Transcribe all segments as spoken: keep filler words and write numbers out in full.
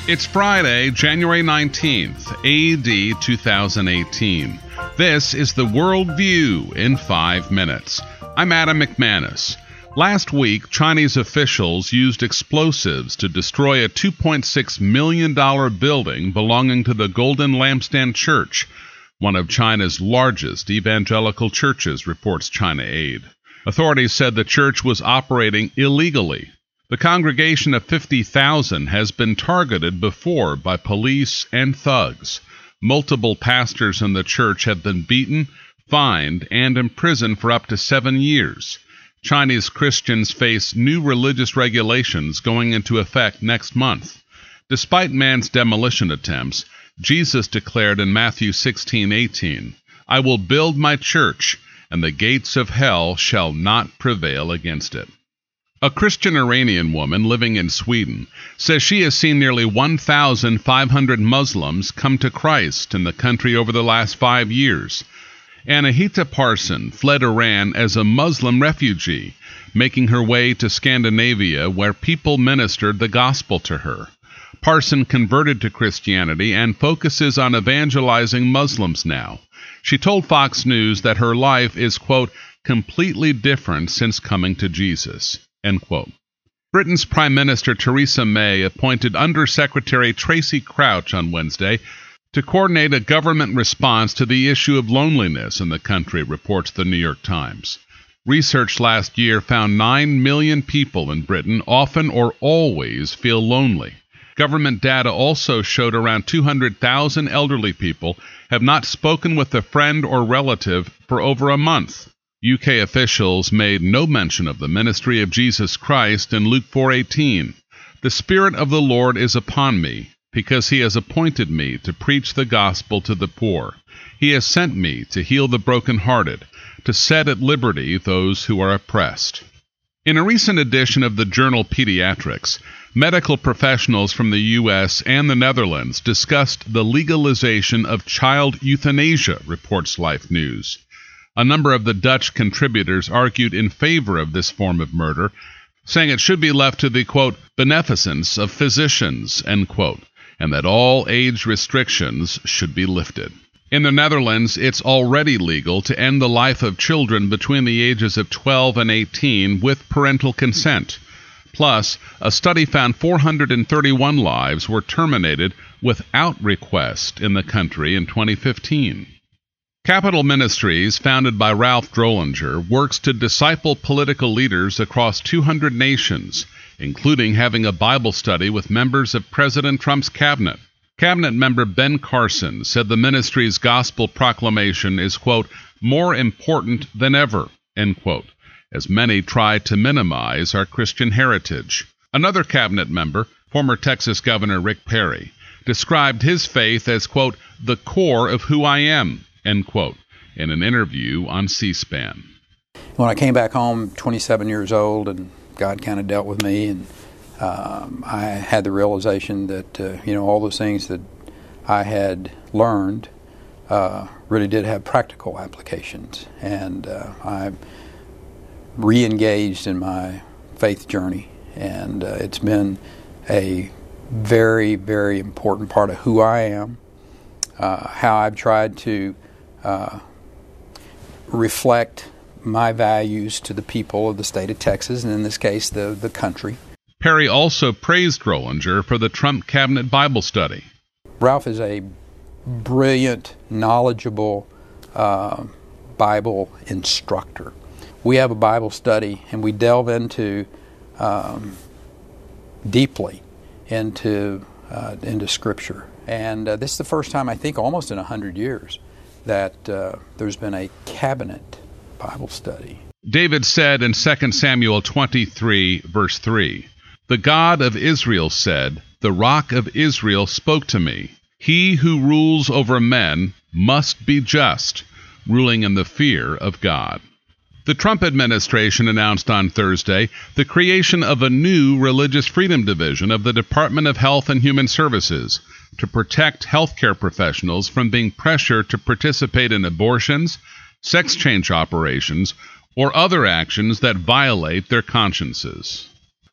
It's Friday, January nineteenth, A D two thousand eighteen. This is the World View in five minutes. I'm Adam McManus. Last week, Chinese officials used explosives to destroy a two point six million dollars building belonging to the Golden Lampstand Church, one of China's largest evangelical churches, reports China Aid. Authorities said the church was operating illegally. The congregation of fifty thousand has been targeted before by police and thugs. Multiple pastors in the church have been beaten, fined, and imprisoned for up to seven years. Chinese Christians face new religious regulations going into effect next month. Despite man's demolition attempts, Jesus declared in Matthew sixteen eighteen, "I will build my church, and the gates of hell shall not prevail against it." A Christian Iranian woman living in Sweden says she has seen nearly one thousand five hundred Muslims come to Christ in the country over the last five years. Anahita Parson fled Iran as a Muslim refugee, making her way to Scandinavia where people ministered the gospel to her. Parson converted to Christianity and focuses on evangelizing Muslims now. She told Fox News that her life is, quote, completely different since coming to Jesus. End quote. Britain's Prime Minister Theresa May appointed Undersecretary Tracy Crouch on Wednesday to coordinate a government response to the issue of loneliness in the country, reports the New York Times. Research last year found nine million people in Britain often or always feel lonely. Government data also showed around two hundred thousand elderly people have not spoken with a friend or relative for over a month. U K officials made no mention of the ministry of Jesus Christ in Luke four eighteen. "The Spirit of the Lord is upon me, because he has appointed me to preach the gospel to the poor. He has sent me to heal the brokenhearted, to set at liberty those who are oppressed." In a recent edition of the journal Pediatrics, medical professionals from the U S and the Netherlands discussed the legalization of child euthanasia, reports Life News. A number of the Dutch contributors argued in favor of this form of murder, saying it should be left to the, quote, beneficence of physicians, end quote, and that all age restrictions should be lifted. In the Netherlands, it's already legal to end the life of children between the ages of twelve and eighteen with parental consent. Plus, a study found four hundred thirty-one lives were terminated without request in the country in twenty fifteen. Capital Ministries, founded by Ralph Drollinger, works to disciple political leaders across two hundred nations, including having a Bible study with members of President Trump's cabinet. Cabinet member Ben Carson said the ministry's gospel proclamation is, quote, more important than ever, end quote, as many try to minimize our Christian heritage. Another cabinet member, former Texas Governor Rick Perry, described his faith as, quote, the core of who I am, end quote, in an interview on C-SPAN. When I came back home, twenty-seven years old, and God kind of dealt with me, and um, I had the realization that, uh, you know, all those things that I had learned uh, really did have practical applications. And uh, I re-engaged in my faith journey, and uh, it's been a very, very important part of who I am, uh, how I've tried to Uh, reflect my values to the people of the state of Texas, and in this case, the, the country. Perry also praised Drollinger for the Trump Cabinet Bible study. Ralph is a brilliant, knowledgeable uh, Bible instructor. We have a Bible study, and we delve into um, deeply into uh, into Scripture. And uh, this is the first time, I think, almost in a hundred years, that uh, there's been a cabinet Bible study. David said in Second Samuel twenty-three, verse three, "The God of Israel said, the Rock of Israel spoke to me. He who rules over men must be just, ruling in the fear of God." The Trump administration announced on Thursday the creation of a new Religious Freedom Division of the Department of Health and Human Services to protect healthcare professionals from being pressured to participate in abortions, sex change operations, or other actions that violate their consciences.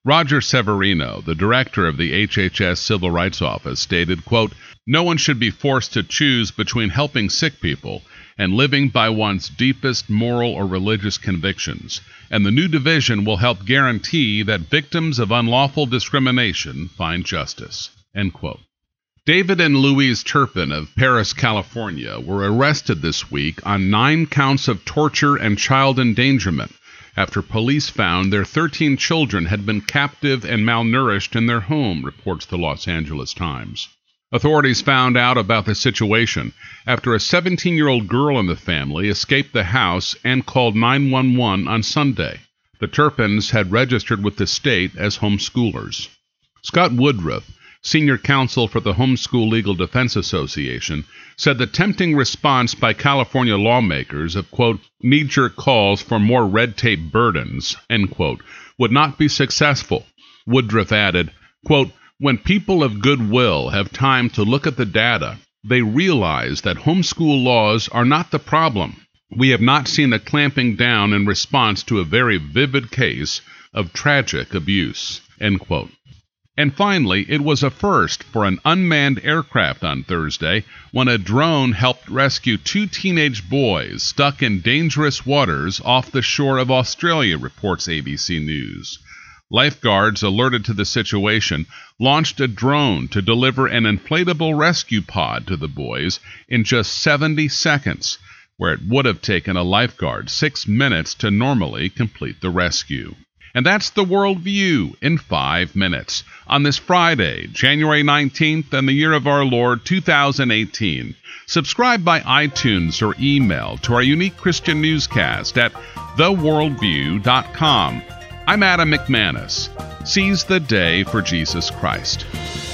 Roger Severino, the director of the H H S Civil Rights Office, stated, quote, "No one should be forced to choose between helping sick people and living by one's deepest moral or religious convictions, and the new division will help guarantee that victims of unlawful discrimination find justice." End quote. David and Louise Turpin of Paris, California, were arrested this week on nine counts of torture and child endangerment after police found their thirteen children had been captive and malnourished in their home, reports the Los Angeles Times. Authorities found out about the situation after a seventeen-year-old girl in the family escaped the house and called nine one one on Sunday. The Turpins had registered with the state as homeschoolers. Scott Woodruff, senior counsel for the Homeschool Legal Defense Association, said the tempting response by California lawmakers of, quote, knee-jerk calls for more red tape burdens, end quote, would not be successful. Woodruff added, quote, when people of goodwill have time to look at the data, they realize that homeschool laws are not the problem. We have not seen a clamping down in response to a very vivid case of tragic abuse, end quote. And finally, it was a first for an unmanned aircraft on Thursday when a drone helped rescue two teenage boys stuck in dangerous waters off the shore of Australia, reports A B C News. Lifeguards, alerted to the situation, launched a drone to deliver an inflatable rescue pod to the boys in just seventy seconds, where it would have taken a lifeguard six minutes to normally complete the rescue. And that's the World View in five minutes on this Friday, January nineteenth, and the year of our Lord, two thousand eighteen. Subscribe by iTunes or email to our unique Christian newscast at the world view dot com. I'm Adam McManus. Seize the day for Jesus Christ.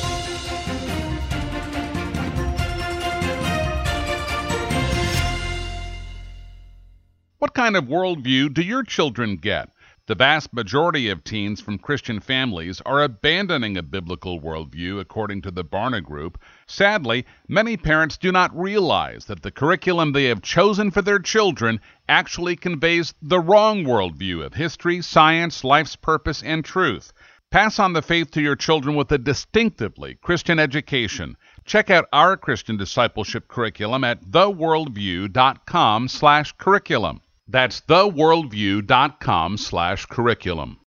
What kind of worldview do your children get? The vast majority of teens from Christian families are abandoning a biblical worldview, according to the Barna Group. Sadly, many parents do not realize that the curriculum they have chosen for their children actually conveys the wrong worldview of history, science, life's purpose, and truth. Pass on the faith to your children with a distinctively Christian education. Check out our Christian discipleship curriculum at the world view dot com slash curriculum. That's the world view dot com slash curriculum.